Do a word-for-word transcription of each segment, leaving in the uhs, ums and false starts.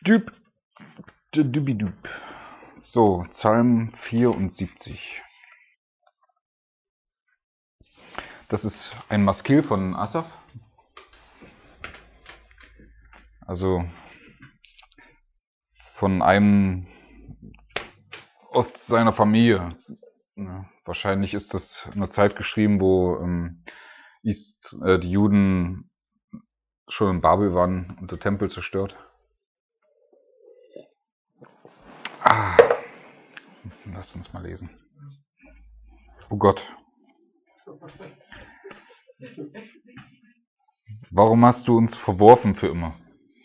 Düb, dübidüb. So, Psalm vierundsiebzig. Das ist ein Maskil von Asaf. Also von einem aus seiner Familie. Ja, wahrscheinlich ist das in einer Zeit geschrieben, wo ähm, ist, äh, die Juden schon in Babel waren und der Tempel zerstört. Ah, lass uns mal lesen. Oh Gott. Warum hast du uns verworfen für immer?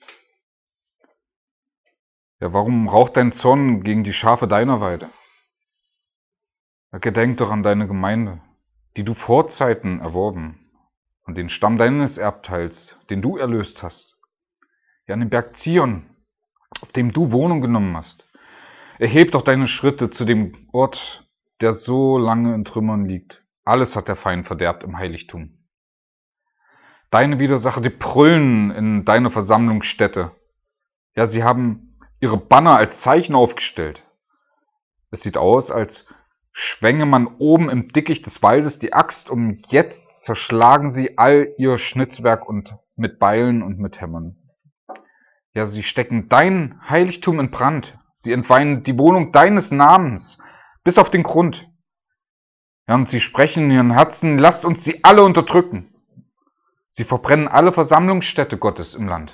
Ja, warum raucht dein Zorn gegen die Schafe deiner Weide? Ja, gedenk doch an deine Gemeinde, die du vor Zeiten erworben, und den Stamm deines Erbteils, den du erlöst hast. Ja, an den Berg Zion, auf dem du Wohnung genommen hast. Erheb doch deine Schritte zu dem Ort, der so lange in Trümmern liegt. Alles hat der Feind verderbt im Heiligtum. Deine Widersacher, die brüllen in deiner Versammlungsstätte. Ja, sie haben ihre Banner als Zeichen aufgestellt. Es sieht aus, als schwänge man oben im Dickicht des Waldes die Axt, und jetzt zerschlagen sie all ihr Schnitzwerk und mit Beilen und mit Hämmern. Ja, sie stecken dein Heiligtum in Brand. Sie entweihen die Wohnung deines Namens bis auf den Grund. Ja, und sie sprechen in ihren Herzen, lasst uns sie alle unterdrücken. Sie verbrennen alle Versammlungsstätte Gottes im Land.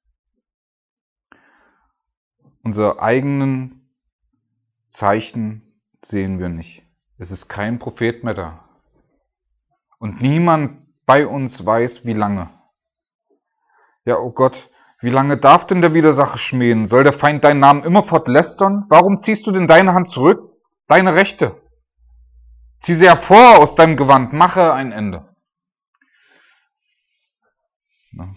Unsere eigenen Zeichen sehen wir nicht. Es ist kein Prophet mehr da. Und niemand bei uns weiß, wie lange. Ja, oh Gott, wie lange darf denn der Widersacher schmähen? Soll der Feind deinen Namen immerfort lästern? Warum ziehst du denn deine Hand zurück? Deine Rechte. Zieh sie hervor aus deinem Gewand, mache ein Ende. Ja.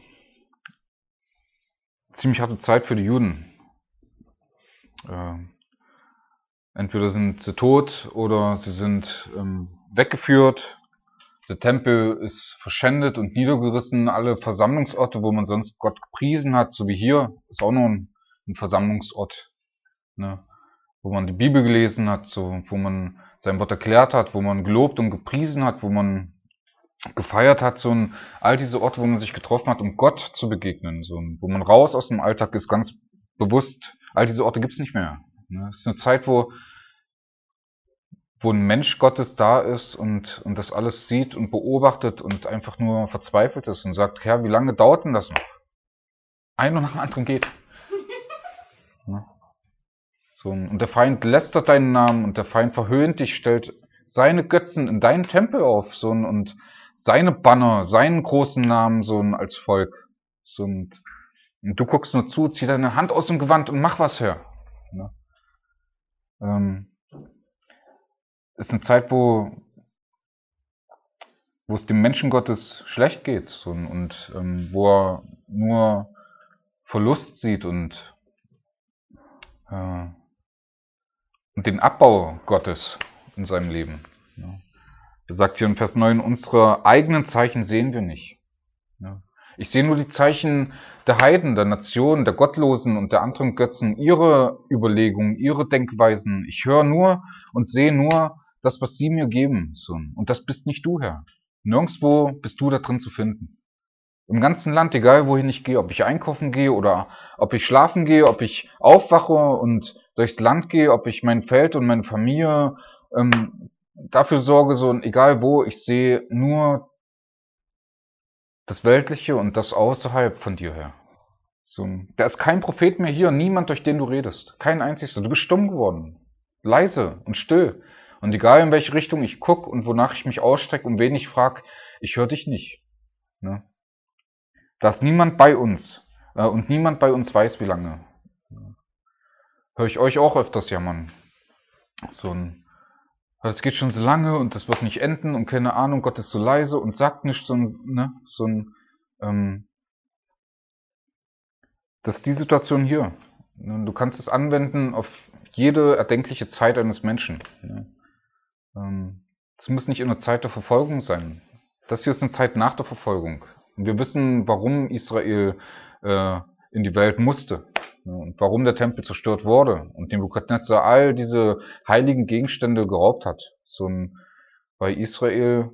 Ziemlich harte Zeit für die Juden. Äh, entweder sind sie tot oder sie sind ähm, weggeführt. Der Tempel ist verschändet und niedergerissen. Alle Versammlungsorte, wo man sonst Gott gepriesen hat, so wie hier, ist auch noch ein, ein Versammlungsort, ne? Wo man die Bibel gelesen hat, so, wo man sein Wort erklärt hat, wo man gelobt und gepriesen hat, wo man gefeiert hat, so ein, all diese Orte, wo man sich getroffen hat, um Gott zu begegnen, so, wo man raus aus dem Alltag ist, ganz bewusst. All diese Orte gibt's nicht mehr. Ne? Es ist eine Zeit, wo wo ein Mensch Gottes da ist und, und das alles sieht und beobachtet und einfach nur verzweifelt ist und sagt, Herr, wie lange dauert denn das noch? Ein und nach dem anderen geht. Ne? So, und der Feind lästert deinen Namen und der Feind verhöhnt dich, stellt seine Götzen in deinen Tempel auf, so, und seine Banner, seinen großen Namen so als Volk. So, und, und du guckst nur zu, zieh deine Hand aus dem Gewand und mach was, Herr. Ne? Ähm, ist eine Zeit, wo, wo es dem Menschen Gottes schlecht geht, so, und ähm, wo er nur Verlust sieht und, äh, und den Abbau Gottes in seinem Leben. Ja. Er sagt hier in Vers neun, unsere eigenen Zeichen sehen wir nicht. Ja. Ich sehe nur die Zeichen der Heiden, der Nationen, der Gottlosen und der anderen Götzen, ihre Überlegungen, ihre Denkweisen. Ich höre nur und sehe nur das, was sie mir geben. So. Und das bist nicht du, Herr. Nirgendwo bist du da drin zu finden. Im ganzen Land, egal wohin ich gehe, ob ich einkaufen gehe oder ob ich schlafen gehe, ob ich aufwache und durchs Land gehe, ob ich mein Feld und meine Familie ähm, dafür sorge, so, und egal wo, ich sehe nur das Weltliche und das außerhalb von dir, Herr. So, da ist kein Prophet mehr hier, niemand, durch den du redest. Kein einziger. Du bist stumm geworden. Leise und still. Und egal in welche Richtung ich gucke und wonach ich mich ausstrecke und wen ich frage, ich höre dich nicht. Ne? Da ist niemand bei uns. Äh, und niemand bei uns weiß, wie lange. Höre ich euch auch öfters jammern. So ein, es geht schon so lange und das wird nicht enden und keine Ahnung, Gott ist so leise und sagt nichts, so ein, ne, so ein, ähm, das ist die Situation hier. Du kannst es anwenden auf jede erdenkliche Zeit eines Menschen. Es muss nicht in der Zeit der Verfolgung sein. Das hier ist eine Zeit nach der Verfolgung. Und wir wissen, warum Israel äh, in die Welt musste. und warum der Tempel zerstört wurde und Nebukadnezar all diese heiligen Gegenstände geraubt hat, so ein, weil Israel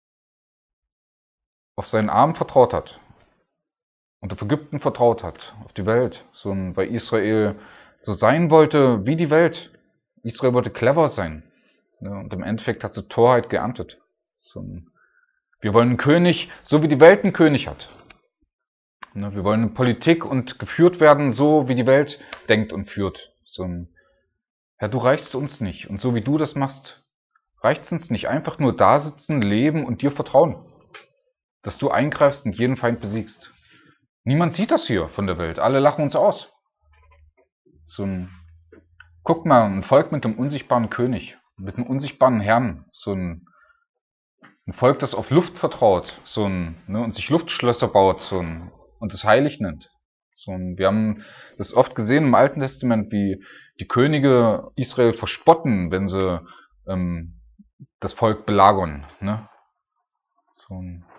auf seinen Arm vertraut hat und auf Ägypten vertraut hat, auf die Welt, so ein, weil Israel so sein wollte wie die Welt. Israel wollte clever sein, und im Endeffekt hat sie Torheit geerntet. So ein, wir wollen einen König, so wie die Welt einen König hat. Wir wollen in Politik und geführt werden, so wie die Welt denkt und führt. So ein, Herr, du reichst uns nicht. Und so wie du das machst, reicht es uns nicht. Einfach nur da sitzen, leben und dir vertrauen. Dass du eingreifst und jeden Feind besiegst. Niemand sieht das hier von der Welt. Alle lachen uns aus. So ein, guck mal, ein Volk mit einem unsichtbaren König, mit einem unsichtbaren Herrn. So ein, ein Volk, das auf Luft vertraut, so ein, ne, und sich Luftschlösser baut, so ein, und es heilig nennt. So, wir haben das oft gesehen im Alten Testament, wie die Könige Israel verspotten, wenn sie ähm, das Volk belagern. Ne? So,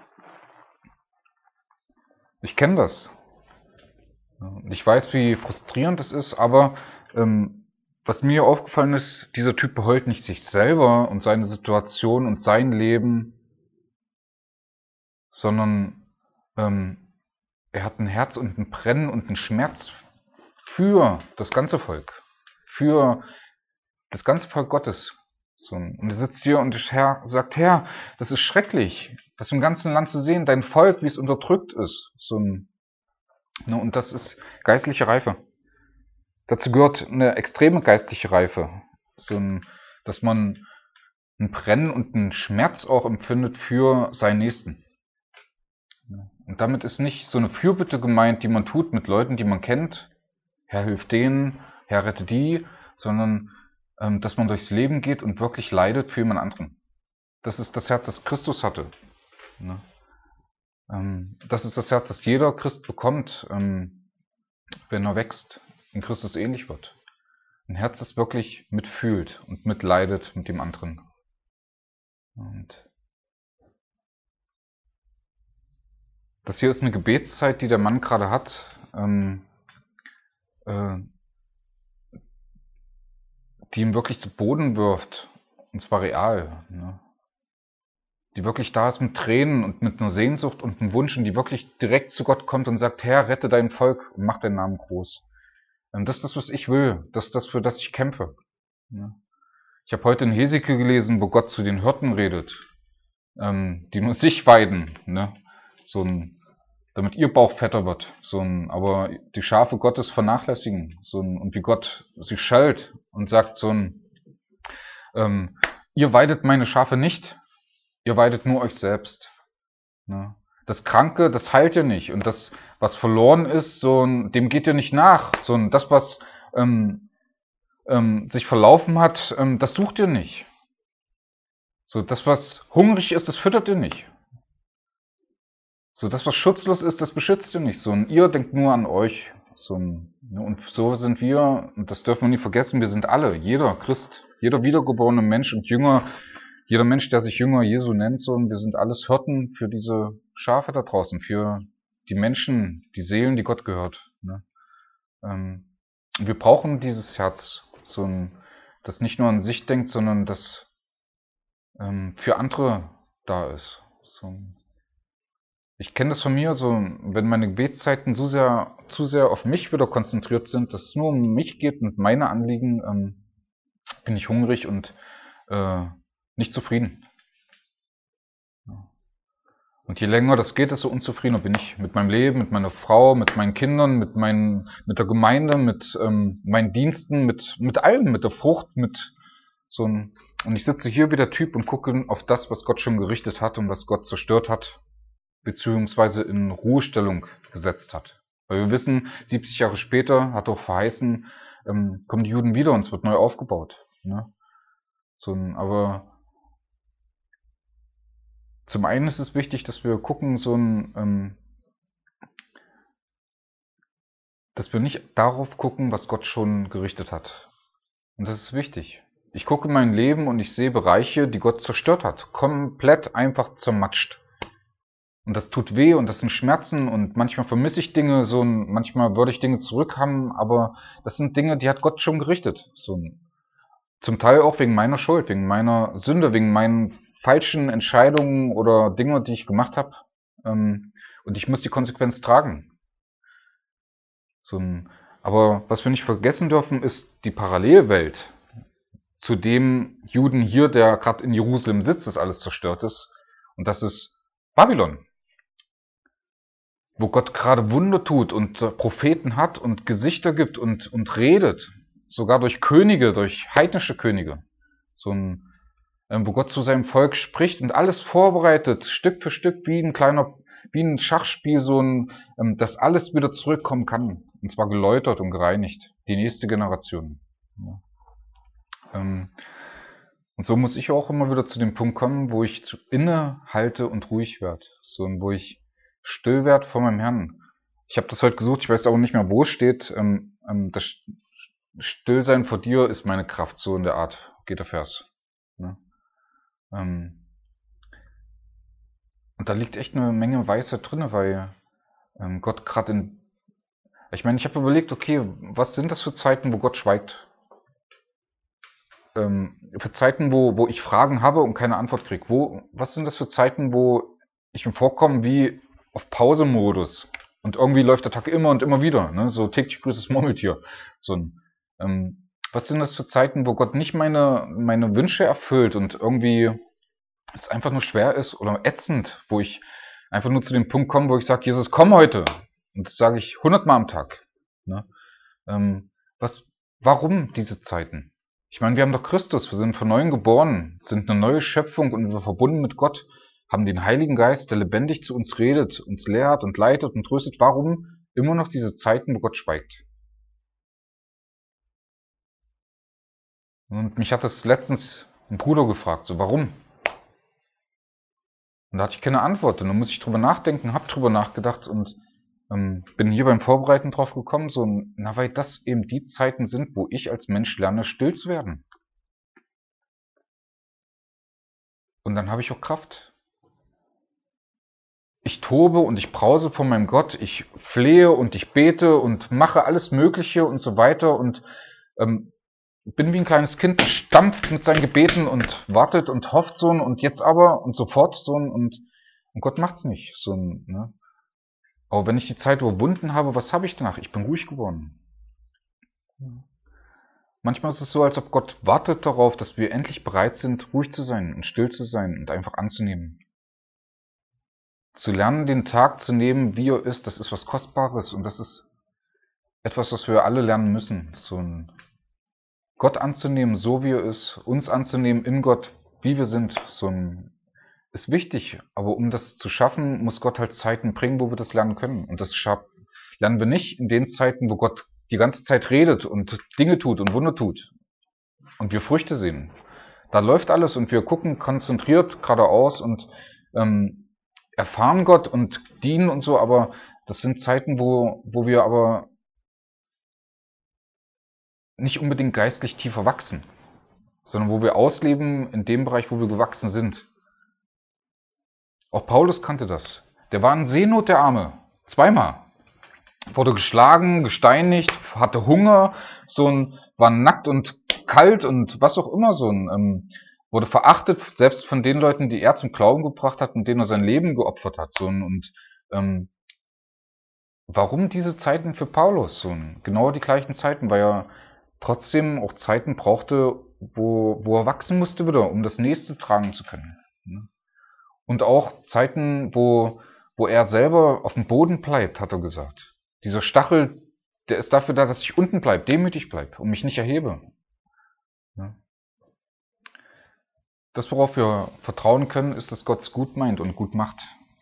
ich kenne das. Ich weiß, wie frustrierend es ist, aber ähm, was mir aufgefallen ist, dieser Typ beheult nicht sich selber und seine Situation und sein Leben, sondern ähm, er hat ein Herz und ein Brennen und einen Schmerz für das ganze Volk, für das ganze Volk Gottes. So, und er sitzt hier und Herr, sagt, Herr, das ist schrecklich, das im ganzen Land zu sehen, dein Volk, wie es unterdrückt ist. So, ne, und das ist geistliche Reife. Dazu gehört eine extreme geistliche Reife, so, dass man ein Brennen und einen Schmerz auch empfindet für seinen Nächsten. Und damit ist nicht so eine Fürbitte gemeint, die man tut mit Leuten, die man kennt, Herr, hilf denen, Herr, rette die, sondern ähm, dass man durchs Leben geht und wirklich leidet für jemand anderen. Das ist das Herz, das Christus hatte. Ne? Ähm, das ist das Herz, das jeder Christ bekommt, ähm, wenn er wächst, in Christus ähnlich wird. Ein Herz, das wirklich mitfühlt und mitleidet mit dem anderen. Und das hier ist eine Gebetszeit, die der Mann gerade hat, ähm, äh, die ihm wirklich zu Boden wirft, und zwar real, ne? Die wirklich da ist mit Tränen und mit einer Sehnsucht und einem Wunsch und die wirklich direkt zu Gott kommt und sagt, Herr, rette dein Volk und mach deinen Namen groß. Ähm, das ist das, was ich will, das ist das, für das ich kämpfe. Ne? Ich habe heute in Hesekiel gelesen, wo Gott zu den Hirten redet, ähm, die nur sich weiden, ne? So ein, damit ihr Bauch fetter wird, so ein, aber die Schafe Gottes vernachlässigen, so ein, und wie Gott sie schellt und sagt so ein, ähm, ihr weidet meine Schafe nicht, ihr weidet nur euch selbst. Ne? Das Kranke, das heilt ihr nicht, und das, was verloren ist, so ein, dem geht ihr nicht nach, so ein, das, was ähm, ähm, sich verlaufen hat, ähm, das sucht ihr nicht. So, das, was hungrig ist, das füttert ihr nicht. So, das, was schutzlos ist, das beschützt ihr nicht. So, und ihr denkt nur an euch. So, und so sind wir, und das dürfen wir nie vergessen, wir sind alle, jeder Christ, jeder wiedergeborene Mensch und Jünger, jeder Mensch, der sich Jünger Jesu nennt, so, und wir sind alles Hirten für diese Schafe da draußen, für die Menschen, die Seelen, die Gott gehört. Ne? Ähm, und wir brauchen dieses Herz, so ein, das nicht nur an sich denkt, sondern das ähm, für andere da ist. So. Ich kenne das von mir, so, wenn meine Gebetszeiten zu sehr, zu sehr auf mich wieder konzentriert sind, dass es nur um mich geht und meine Anliegen, ähm, bin ich hungrig und äh, nicht zufrieden. Und je länger das geht, desto unzufriedener bin ich mit meinem Leben, mit meiner Frau, mit meinen Kindern, mit meinen, mit der Gemeinde, mit ähm, meinen Diensten, mit mit allem, mit der Frucht, mit so ein, und ich sitze hier wie der Typ und gucke auf das, was Gott schon gerichtet hat und was Gott zerstört hat, beziehungsweise in Ruhestellung gesetzt hat. Weil wir wissen, siebzig Jahre später hat er verheißen, ähm, kommen die Juden wieder und es wird neu aufgebaut. Ne? So ein, aber zum einen ist es wichtig, dass wir gucken, so ein, ähm, dass wir nicht darauf gucken, was Gott schon gerichtet hat. Und das ist wichtig. Ich gucke in mein Leben und ich sehe Bereiche, die Gott zerstört hat. Komplett einfach zermatscht. Und das tut weh und das sind Schmerzen und manchmal vermisse ich Dinge, so ein, manchmal würde ich Dinge zurückhaben, aber das sind Dinge, die hat Gott schon gerichtet. So ein, zum Teil auch wegen meiner Schuld, wegen meiner Sünde, wegen meinen falschen Entscheidungen oder Dinge, die ich gemacht habe. Ähm, und ich muss die Konsequenz tragen. So ein, aber was wir nicht vergessen dürfen, ist die Parallelwelt zu dem Juden hier, der gerade in Jerusalem sitzt, das alles zerstört ist. Und das ist Babylon, wo Gott gerade Wunder tut und Propheten hat und Gesichter gibt und, und redet, sogar durch Könige, durch heidnische Könige. So ein, wo Gott zu seinem Volk spricht und alles vorbereitet, Stück für Stück, wie ein kleiner, wie ein Schachspiel, so ein, dass alles wieder zurückkommen kann. Und zwar geläutert und gereinigt. Die nächste Generation. Ja. Ähm, und so muss ich auch immer wieder zu dem Punkt kommen, wo ich innehalte und ruhig werde. So, wo ich still werde vor meinem Herrn. Ich habe das heute gesucht, ich weiß aber nicht mehr, wo es steht. Ähm, ähm, das Stillsein vor dir ist meine Kraft, so in der Art geht der Vers. Ja. Ähm, und da liegt echt eine Menge Weisheit drin, weil ähm, Gott gerade in... Ich meine, ich habe überlegt, okay, was sind das für Zeiten, wo Gott schweigt? Ähm, für Zeiten, wo, wo ich Fragen habe und keine Antwort kriege. Wo, was sind das für Zeiten, wo ich mir vorkomme wie auf Pause-Modus? Und irgendwie läuft der Tag immer und immer wieder, ne? So täglich grüßt das Murmeltier. So ein, ähm, was sind das für Zeiten, wo Gott nicht meine, meine Wünsche erfüllt und irgendwie es einfach nur schwer ist oder ätzend, wo ich einfach nur zu dem Punkt komme, wo ich sage, Jesus, komm heute. Und das sage ich hundertmal am Tag. Ne? Ähm, was, warum diese Zeiten? Ich meine, wir haben doch Christus, wir sind von neuem geboren, sind eine neue Schöpfung und wir sind verbunden mit Gott, haben den Heiligen Geist, der lebendig zu uns redet, uns lehrt und leitet und tröstet. Warum immer noch diese Zeiten, wo Gott schweigt? Und mich hat das letztens ein Bruder gefragt, so warum? Und da hatte ich keine Antwort. Und dann muss ich drüber nachdenken, hab drüber nachgedacht und ähm, bin hier beim Vorbereiten drauf gekommen, so, na, weil das eben die Zeiten sind, wo ich als Mensch lerne, still zu werden. Und dann habe ich auch Kraft. Ich tobe und ich brause vor meinem Gott, ich flehe und ich bete und mache alles Mögliche und so weiter und ähm, bin wie ein kleines Kind, das stampft mit seinen Gebeten und wartet und hofft so und jetzt aber und sofort so und, und Gott macht's nicht. So, ne? Aber wenn ich die Zeit überwunden habe, was habe ich danach? Ich bin ruhig geworden. Manchmal ist es so, als ob Gott wartet darauf, dass wir endlich bereit sind, ruhig zu sein und still zu sein und einfach anzunehmen. Zu lernen, den Tag zu nehmen, wie er ist, das ist was Kostbares und das ist etwas, was wir alle lernen müssen. So ein Gott anzunehmen, so wie er ist, uns anzunehmen in Gott, wie wir sind, so ein, ist wichtig. Aber um das zu schaffen, muss Gott halt Zeiten bringen, wo wir das lernen können. Und das lernen wir nicht in den Zeiten, wo Gott die ganze Zeit redet und Dinge tut und Wunder tut. Und wir Früchte sehen. Da läuft alles und wir gucken konzentriert geradeaus und ähm, erfahren Gott und dienen und so, aber das sind Zeiten, wo, wo wir aber nicht unbedingt geistlich tiefer wachsen, sondern wo wir ausleben in dem Bereich, wo wir gewachsen sind. Auch Paulus kannte das. Der war in Seenot, der Arme. Zweimal. Wurde geschlagen, gesteinigt, hatte Hunger, so ein, war nackt und kalt und was auch immer, so ein, ähm, wurde verachtet, selbst von den Leuten, die er zum Glauben gebracht hat und denen er sein Leben geopfert hat. So ein, und ähm, warum diese Zeiten für Paulus? So ein, genau die gleichen Zeiten, weil er trotzdem auch Zeiten brauchte, wo, wo er wachsen musste wieder, um das nächste tragen zu können. Und auch Zeiten, wo, wo er selber auf dem Boden bleibt, hat er gesagt. Dieser Stachel, der ist dafür da, dass ich unten bleibe, demütig bleibe und mich nicht erhebe. Das, worauf wir vertrauen können, ist, dass Gott es gut meint und gut macht.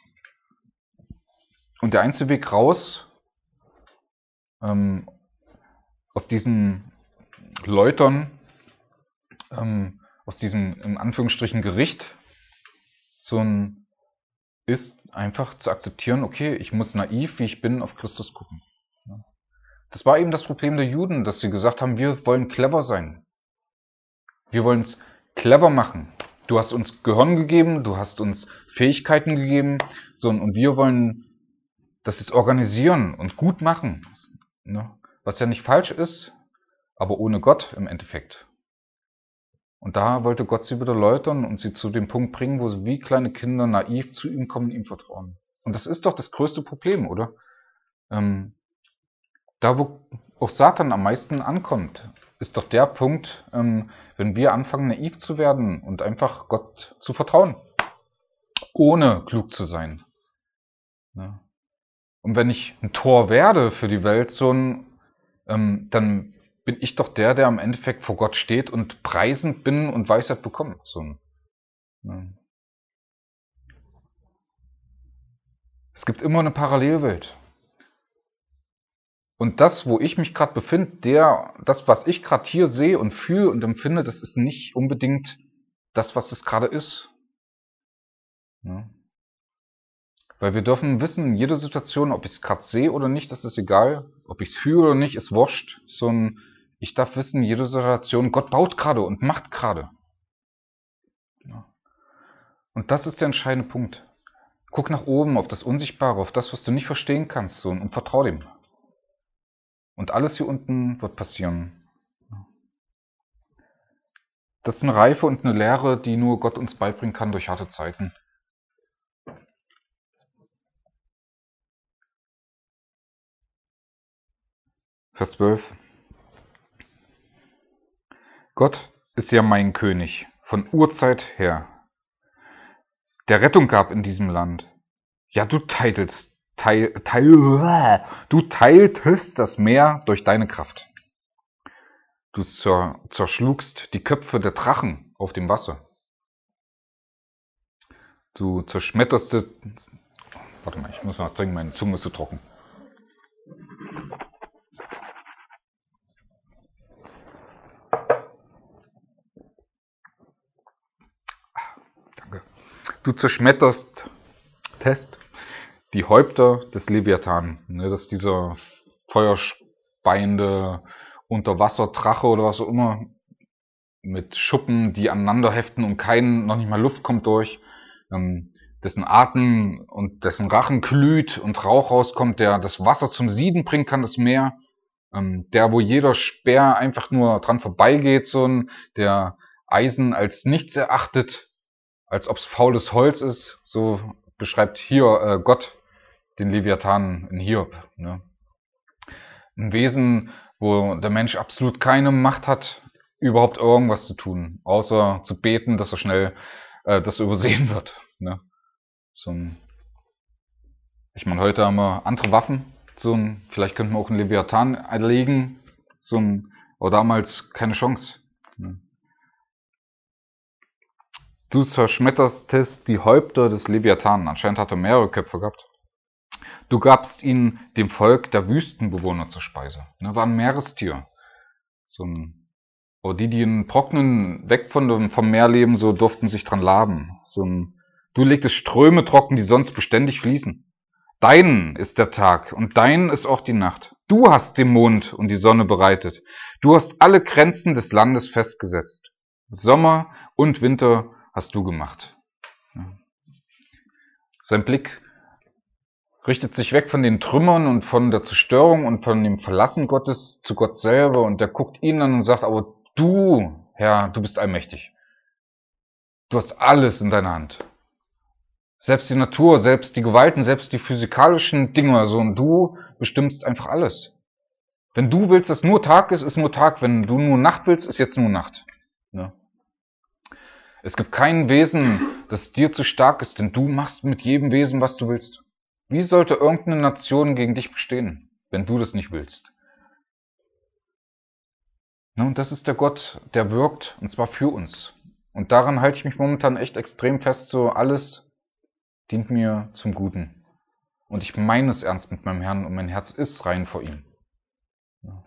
Und der einzige Weg raus ähm, aus diesen Läutern, ähm, aus diesem in Anführungsstrichen Gericht, so ein, ist einfach zu akzeptieren, okay, ich muss naiv, wie ich bin, auf Christus gucken. Das war eben das Problem der Juden, dass sie gesagt haben, wir wollen clever sein. Wir wollen es clever machen. Du hast uns Gehirn gegeben, du hast uns Fähigkeiten gegeben, so, und wir wollen das jetzt organisieren und gut machen, ne? Was ja nicht falsch ist, aber ohne Gott im Endeffekt. Und da wollte Gott sie wieder läutern und sie zu dem Punkt bringen, wo sie wie kleine Kinder naiv zu ihm kommen und ihm vertrauen. Und das ist doch das größte Problem, oder? Ähm, da, wo auch Satan am meisten ankommt, ist doch der Punkt, ähm, wenn wir anfangen naiv zu werden und einfach Gott zu vertrauen, ohne klug zu sein. Ja. Und wenn ich ein Tor werde für die Welt, so ein, ähm, dann bin ich doch der, der am Endeffekt vor Gott steht und preisend bin und Weisheit bekommt. So ein, ja. Es gibt immer eine Parallelwelt. Und das, wo ich mich gerade befinde, der, das, was ich gerade hier sehe und fühle und empfinde, das ist nicht unbedingt das, was es gerade ist. Ja. Weil wir dürfen wissen, in jeder Situation, ob ich es gerade sehe oder nicht, das ist egal. Ob ich es fühle oder nicht, ist wurscht. So ein, ich darf wissen, in jeder Situation, Gott baut gerade und macht gerade. Ja. Und das ist der entscheidende Punkt. Guck nach oben, auf das Unsichtbare, auf das, was du nicht verstehen kannst, so, und vertrau dem. Und alles hier unten wird passieren. Das ist eine Reife und eine Lehre, die nur Gott uns beibringen kann durch harte Zeiten. Vers zwölf. Gott ist ja mein König, von Urzeit her, der Rettung gab in diesem Land. Ja, du teiltest, teil, teil, du teiltest das Meer durch deine Kraft. Du zer, zerschlugst die Köpfe der Drachen auf dem Wasser. Du zerschmetterst... Warte mal, ich muss mal was trinken, meine Zunge ist so trocken. Danke. Du zerschmetterst Test die Häupter des Leviathan. Ne, das ist dieser feuerspeiende Unterwasserdrache oder was auch immer, mit Schuppen, die aneinander heften und kein, noch nicht mal Luft kommt durch, ähm, dessen Atem und dessen Rachen glüht und Rauch rauskommt, der das Wasser zum Sieden bringen kann, das Meer, ähm, der, wo jeder Speer einfach nur dran vorbeigeht, so ein, der Eisen als nichts erachtet, als ob's faules Holz ist, so beschreibt hier äh, Gott den Leviathan in Hiob. Ne? Ein Wesen, wo der Mensch absolut keine Macht hat, überhaupt irgendwas zu tun, außer zu beten, dass er schnell, äh, dass er übersehen wird. Ne? So ein, ich meine, heute haben wir andere Waffen, so ein, vielleicht könnten wir auch einen Leviathan erlegen, so ein, aber damals keine Chance. Ne? Du zerschmettertest die Häupter des Leviathan, anscheinend hat er mehrere Köpfe gehabt. Du gabst ihn dem Volk der Wüstenbewohner zur Speise. Ne, war ein Meerestier. So ein, aber die, die in trockenen, weg von dem, vom Meer leben, so durften sich dran laben. So ein, du legtest Ströme trocken, die sonst beständig fließen. Dein ist der Tag und dein ist auch die Nacht. Du hast den Mond und die Sonne bereitet. Du hast alle Grenzen des Landes festgesetzt. Sommer und Winter hast du gemacht. Sein Blick richtet sich weg von den Trümmern und von der Zerstörung und von dem Verlassen Gottes zu Gott selber, und der guckt ihn an und sagt, aber du, Herr, du bist allmächtig. Du hast alles in deiner Hand. Selbst die Natur, selbst die Gewalten, selbst die physikalischen Dinge, so, und du bestimmst einfach alles. Wenn du willst, dass nur Tag ist, ist nur Tag. Wenn du nur Nacht willst, ist jetzt nur Nacht. Ja. Es gibt kein Wesen, das dir zu stark ist, denn du machst mit jedem Wesen, was du willst. Wie sollte irgendeine Nation gegen dich bestehen, wenn du das nicht willst? Na, und das ist der Gott, der wirkt, und zwar für uns. Und daran halte ich mich momentan echt extrem fest, so alles dient mir zum Guten. Und ich meine es ernst mit meinem Herrn und mein Herz ist rein vor ihm. Ja.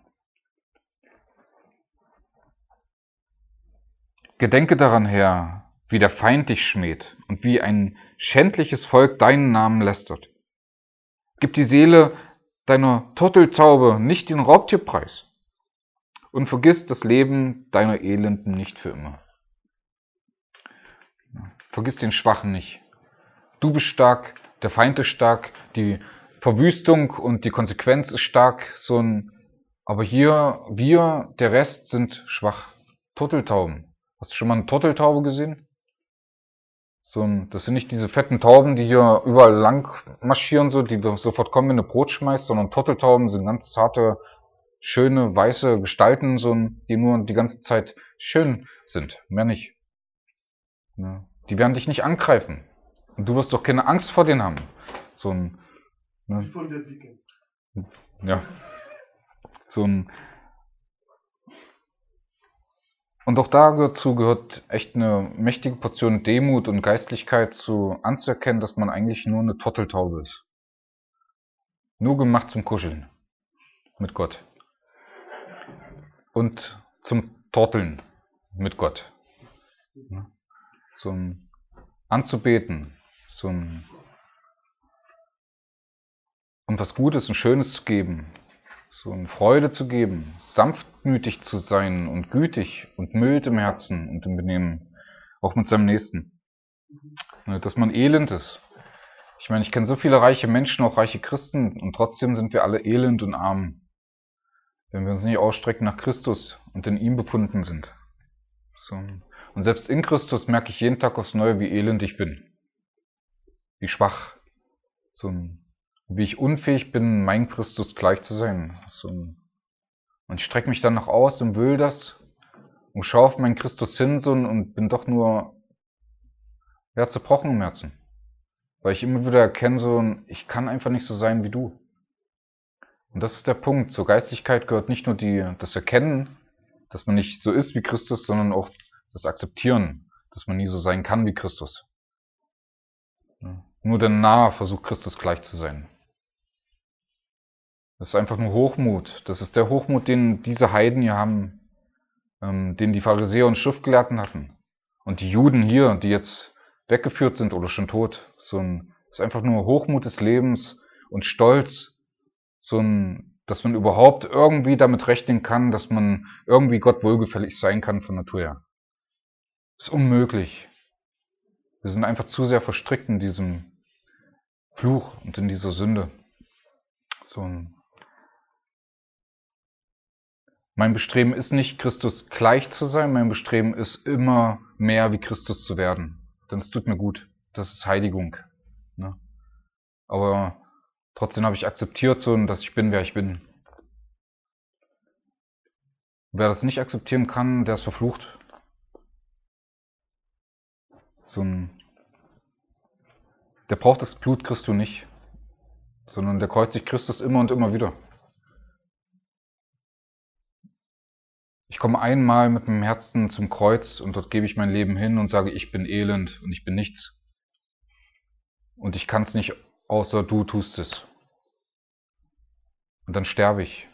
Gedenke daran, Herr, wie der Feind dich schmäht und wie ein schändliches Volk deinen Namen lästert. Gib die Seele deiner Turteltaube nicht den Raubtierpreis und vergiss das Leben deiner Elenden nicht für immer. Vergiss den Schwachen nicht. Du bist stark, der Feind ist stark, die Verwüstung und die Konsequenz ist stark, so ein, aber hier, wir, der Rest, sind schwach. Turteltauben. Hast du schon mal eine Turteltaube gesehen? So ein, das sind nicht diese fetten Tauben, die hier überall lang marschieren, so, die sofort kommen, wenn du Brot schmeißt, sondern Turteltauben sind ganz zarte, schöne, weiße Gestalten, so ein, die nur die ganze Zeit schön sind. Mehr nicht. Ja. Die werden dich nicht angreifen. Und du wirst doch keine Angst vor denen haben. So ein, ne? Von der Dicke. Ja. So ein. Und auch dazu gehört echt eine mächtige Portion Demut und Geistlichkeit zu anzuerkennen, dass man eigentlich nur eine Turteltaube ist. Nur gemacht zum Kuscheln mit Gott. Und zum Torteln mit Gott. So ein anzubeten, so ein um was Gutes und Schönes zu geben, so eine Freude zu geben, sanftmütig zu sein und gütig und mild im Herzen und im Benehmen, auch mit seinem Nächsten. Dass man elend ist. Ich meine, ich kenne so viele reiche Menschen, auch reiche Christen, und trotzdem sind wir alle elend und arm, wenn wir uns nicht ausstrecken nach Christus und in ihm befunden sind. So. Und selbst in Christus merke ich jeden Tag aufs Neue, wie elend ich bin, wie schwach, so, wie ich unfähig bin, mein Christus gleich zu sein. So. Und ich strecke mich dann noch aus und will das und schaue auf meinen Christus hin so, und bin doch nur ja, zerbrochen im Herzen. Weil ich immer wieder erkenne, so, ich kann einfach nicht so sein wie du. Und das ist der Punkt. Zur Geistlichkeit gehört nicht nur die, das Erkennen, dass man nicht so ist wie Christus, sondern auch das Akzeptieren, dass man nie so sein kann wie Christus. Ja. Nur der Narr versucht, Christus gleich zu sein. Das ist einfach nur Hochmut. Das ist der Hochmut, den diese Heiden hier haben, ähm, den die Pharisäer und Schriftgelehrten hatten. Und die Juden hier, die jetzt weggeführt sind oder schon tot. So ein, das ist einfach nur Hochmut des Lebens und Stolz, so ein, dass man überhaupt irgendwie damit rechnen kann, dass man irgendwie Gott wohlgefällig sein kann von Natur her. Das ist unmöglich. Wir sind einfach zu sehr verstrickt in diesem Fluch und in dieser Sünde. So ein Mein Bestreben ist nicht, Christus gleich zu sein, mein Bestreben ist immer mehr wie Christus zu werden. Denn es tut mir gut. Das ist Heiligung. Ne? Aber trotzdem habe ich akzeptiert, so, dass ich bin, wer ich bin. Wer das nicht akzeptieren kann, der ist verflucht. So ein, der braucht das Blut Christi nicht, sondern der kreuzigt Christus immer und immer wieder. Ich komme einmal mit meinem Herzen zum Kreuz und dort gebe ich mein Leben hin und sage, ich bin elend und ich bin nichts. Und ich kann es nicht, außer du tust es. Und dann sterbe ich.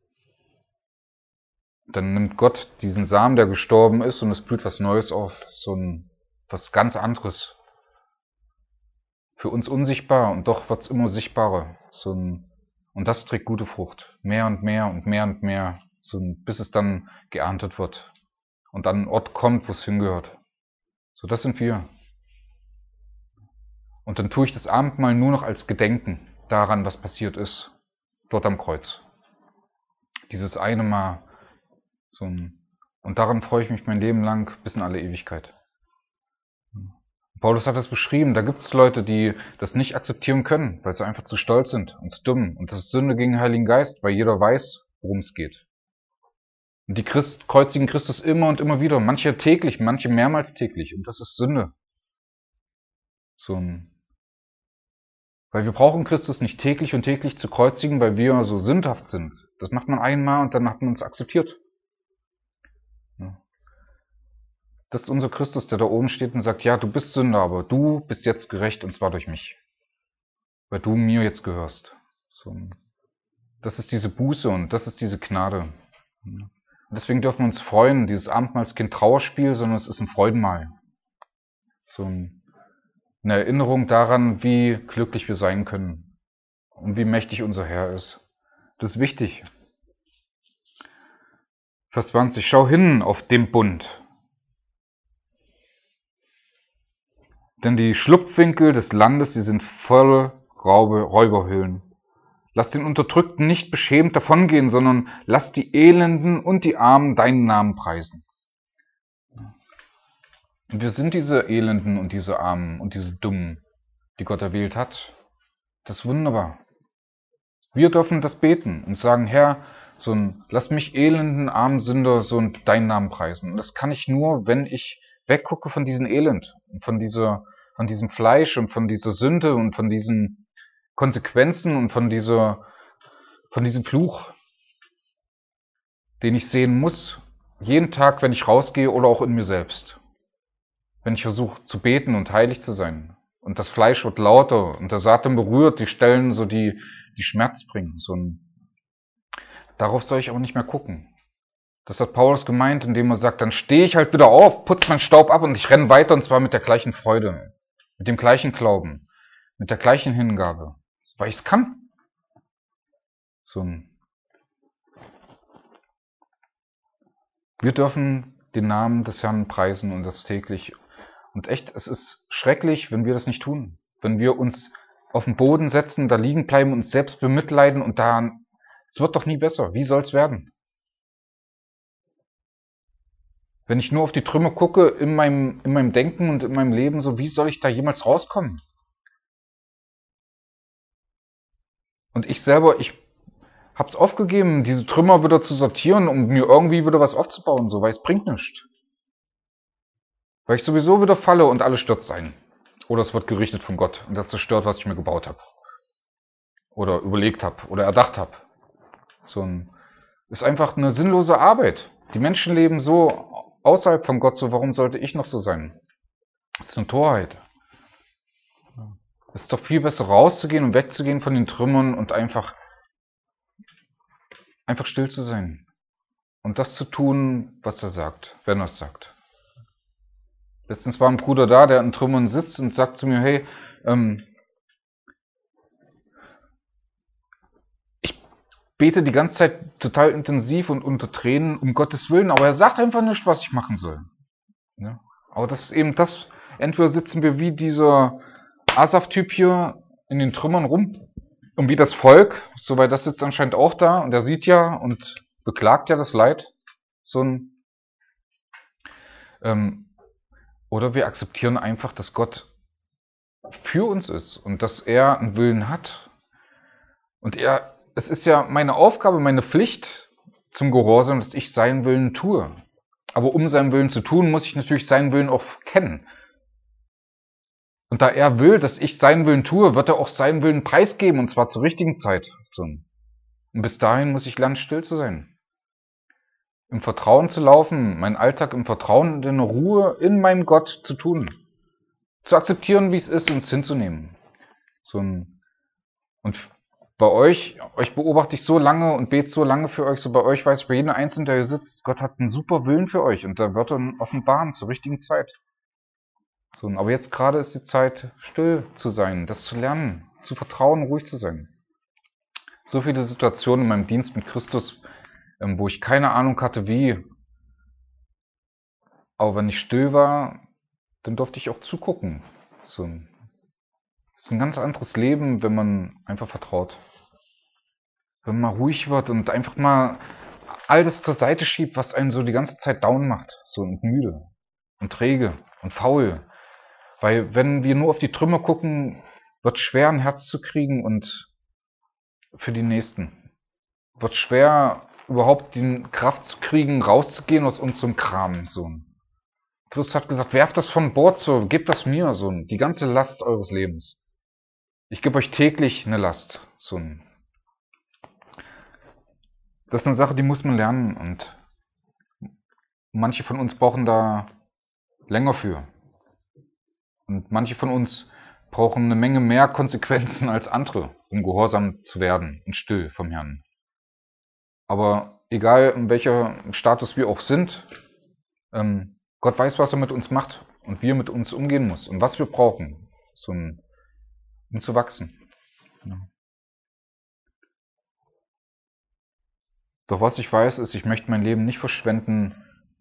Dann nimmt Gott diesen Samen, der gestorben ist, und es blüht was Neues auf, so ein was ganz anderes. Für uns unsichtbar und doch wird's immer sichtbarer. So ein, und das trägt gute Frucht. Mehr und mehr und mehr und mehr, so ein, bis es dann geerntet wird. Und an einen Ort kommt, wo es hingehört. So, das sind wir. Und dann tue ich das Abendmahl nur noch als Gedenken daran, was passiert ist, dort am Kreuz. Dieses eine Mal. So ein, und daran freue ich mich mein Leben lang bis in alle Ewigkeit. Paulus hat das beschrieben, da gibt es Leute, die das nicht akzeptieren können, weil sie einfach zu stolz sind und zu dumm. Und das ist Sünde gegen den Heiligen Geist, weil jeder weiß, worum es geht. Und die Christ, kreuzigen Christus immer und immer wieder, manche täglich, manche mehrmals täglich. Und das ist Sünde. So ein, weil wir brauchen Christus nicht täglich und täglich zu kreuzigen, weil wir so sündhaft sind. Das macht man einmal und dann hat man es akzeptiert. Ja. Das ist unser Christus, der da oben steht und sagt, ja, du bist Sünder, aber du bist jetzt gerecht und zwar durch mich. Weil du mir jetzt gehörst. So. Das ist diese Buße und das ist diese Gnade. Und deswegen dürfen wir uns freuen. Dieses Abendmahl ist kein Trauerspiel, sondern es ist ein Freudenmahl. So eine Erinnerung daran, wie glücklich wir sein können und wie mächtig unser Herr ist. Das ist wichtig. Vers zwanzig. Schau hin auf den Bund. Denn die Schlupfwinkel des Landes, sie sind voll Raube, Räuberhöhlen. Lass den Unterdrückten nicht beschämt davongehen, sondern lass die Elenden und die Armen deinen Namen preisen. Und wir sind diese Elenden und diese Armen und diese Dummen, die Gott erwählt hat. Das ist wunderbar. Wir dürfen das beten und sagen, Herr, so ein, lass mich elenden, armen Sünder, so ein, deinen Namen preisen. Und das kann ich nur, wenn ich weggucke von diesem Elend und von dieser, von diesem Fleisch und von dieser Sünde und von diesen Konsequenzen und von dieser, von diesem Fluch, den ich sehen muss, jeden Tag, wenn ich rausgehe oder auch in mir selbst. Wenn ich versuche zu beten und heilig zu sein. Und das Fleisch wird lauter und der Satan berührt die Stellen, so die, die Schmerz bringen. So ein, darauf soll ich auch nicht mehr gucken. Das hat Paulus gemeint, indem er sagt, dann stehe ich halt wieder auf, putze meinen Staub ab und ich renne weiter, und zwar mit der gleichen Freude, mit dem gleichen Glauben, mit der gleichen Hingabe, weil ich es kann. So ein Wir dürfen den Namen des Herrn preisen und das täglich. Und echt, es ist schrecklich, wenn wir das nicht tun. Wenn wir uns auf den Boden setzen, da liegen bleiben, uns selbst bemitleiden und da, es wird doch nie besser. Wie soll's werden? Wenn ich nur auf die Trümmer gucke, in meinem, in meinem Denken und in meinem Leben, so wie soll ich da jemals rauskommen? Und ich selber, ich hab's aufgegeben, diese Trümmer wieder zu sortieren, um mir irgendwie wieder was aufzubauen, so, weil es bringt nichts. Weil ich sowieso wieder falle und alles stürzt ein. Oder es wird gerichtet von Gott und er zerstört, was ich mir gebaut habe. Oder überlegt habe oder erdacht habe. So ein, ist einfach eine sinnlose Arbeit. Die Menschen leben so außerhalb von Gott, so warum sollte ich noch so sein? Das ist eine Torheit. Es ist doch viel besser rauszugehen und wegzugehen von den Trümmern und einfach, einfach still zu sein. Und das zu tun, was er sagt, wenn er es sagt. Letztens war ein Bruder da, der an Trümmern sitzt und sagt zu mir, hey, ähm, ich bete die ganze Zeit total intensiv und unter Tränen um Gottes Willen, aber er sagt einfach nicht, was ich machen soll. Ja? Aber das ist eben das, entweder sitzen wir wie dieser Asaf-Typ hier in den Trümmern rum und wie das Volk, soweit das sitzt anscheinend auch da und er sieht ja und beklagt ja das Leid, so ein, ähm, oder wir akzeptieren einfach, dass Gott für uns ist und dass er einen Willen hat. Und er, es ist ja meine Aufgabe, meine Pflicht zum Gehorsam, dass ich seinen Willen tue. Aber um seinen Willen zu tun, muss ich natürlich seinen Willen auch kennen. Und da er will, dass ich seinen Willen tue, wird er auch seinen Willen preisgeben, und zwar zur richtigen Zeit. Und bis dahin muss ich lernen, still zu sein. Im Vertrauen zu laufen, meinen Alltag im Vertrauen und in Ruhe in meinem Gott zu tun. Zu akzeptieren, wie es ist, und es hinzunehmen. So ein, und bei euch, euch beobachte ich so lange und bete so lange für euch, so bei euch weiß ich, bei jedem Einzelnen, der hier sitzt, Gott hat einen super Willen für euch und da wird er offenbaren zur richtigen Zeit. So, aber jetzt gerade ist die Zeit, still zu sein, das zu lernen, zu vertrauen, ruhig zu sein. So viele Situationen in meinem Dienst mit Christus, wo ich keine Ahnung hatte, wie. Aber wenn ich still war, dann durfte ich auch zugucken. So, das ist ein ganz anderes Leben, wenn man einfach vertraut. Wenn man mal ruhig wird und einfach mal all das zur Seite schiebt, was einen so die ganze Zeit down macht. So und müde und träge und faul. Weil wenn wir nur auf die Trümmer gucken, wird schwer ein Herz zu kriegen und für die Nächsten. Wird schwer überhaupt die Kraft zu kriegen, rauszugehen aus unserem Kram. So. Christus hat gesagt, werft das von Bord, so, gebt das mir, so, die ganze Last eures Lebens. Ich gebe euch täglich eine Last. So. Das ist eine Sache, die muss man lernen und manche von uns brauchen da länger für. Und manche von uns brauchen eine Menge mehr Konsequenzen als andere, um gehorsam zu werden und still vom Herrn. Aber egal in welcher Status wir auch sind, ähm, Gott weiß, was er mit uns macht und wie er mit uns umgehen muss und was wir brauchen, um, um zu wachsen. Ja. Doch was ich weiß, ist, ich möchte mein Leben nicht verschwenden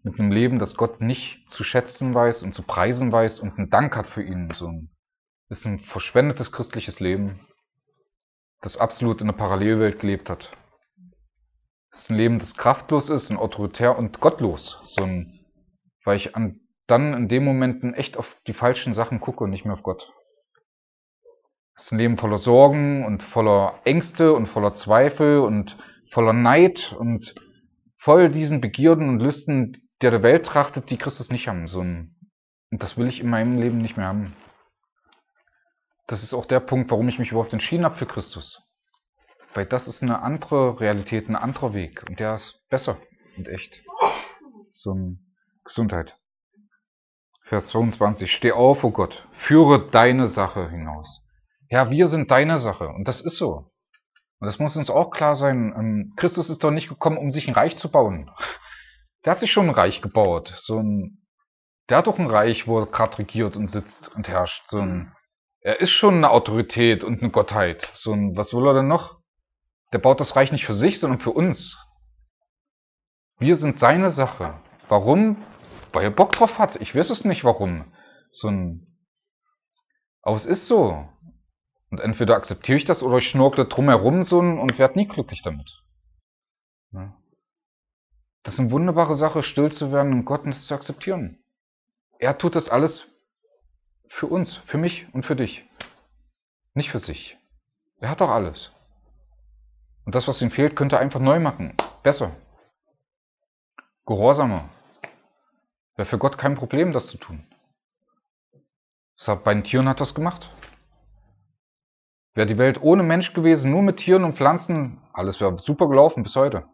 mit einem Leben, das Gott nicht zu schätzen weiß und zu preisen weiß und einen Dank hat für ihn. So ein, ist ein verschwendetes christliches Leben, das absolut in einer Parallelwelt gelebt hat. Es ist ein Leben, das kraftlos ist und autoritär und gottlos. So ein, weil ich an, dann in den Momenten echt auf die falschen Sachen gucke und nicht mehr auf Gott. Es ist ein Leben voller Sorgen und voller Ängste und voller Zweifel und voller Neid und voll diesen Begierden und Lüsten, der der Welt trachtet, die Christus nicht haben. So ein, und das will ich in meinem Leben nicht mehr haben. Das ist auch der Punkt, warum ich mich überhaupt entschieden habe für Christus. Weil das ist eine andere Realität, ein anderer Weg. Und der ist besser und echt. So eine Gesundheit. Vers zweiundzwanzig. Steh auf, o Gott, führe deine Sache hinaus. Ja, wir sind deine Sache. Und das ist so. Und das muss uns auch klar sein. Christus ist doch nicht gekommen, um sich ein Reich zu bauen. Der hat sich schon ein Reich gebaut. So ein, der hat doch ein Reich, wo er gerade regiert und sitzt und herrscht. So ein, er ist schon eine Autorität und eine Gottheit. So ein, was will er denn noch? Der baut das Reich nicht für sich, sondern für uns. Wir sind seine Sache. Warum? Weil er Bock drauf hat. Ich weiß es nicht, warum. So ein, aber es ist so. Und entweder akzeptiere ich das oder ich schnurkle drumherum so und werde nie glücklich damit. Ja. Das ist eine wunderbare Sache, still zu werden und Gott und es zu akzeptieren. Er tut das alles für uns, für mich und für dich. Nicht für sich. Er hat doch alles. Und das, was ihm fehlt, könnte er einfach neu machen. Besser. Gehorsamer. Wäre für Gott kein Problem, das zu tun. Bei den Tieren hat er das gemacht. Wäre die Welt ohne Mensch gewesen, nur mit Tieren und Pflanzen, alles wäre super gelaufen bis heute.